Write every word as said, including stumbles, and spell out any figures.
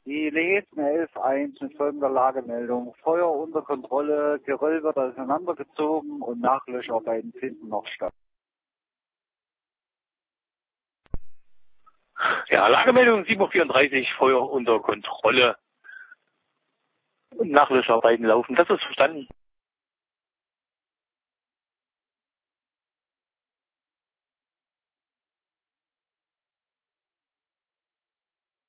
Die Legesen elf eins mit folgender Lagemeldung. Feuer unter Kontrolle, Geröll wird auseinandergezogen und Nachlöscharbeiten finden noch statt. Ja, Lagemeldung sieben Uhr vierunddreißig, Feuer unter Kontrolle und Nachlöscharbeiten laufen. Das ist verstanden.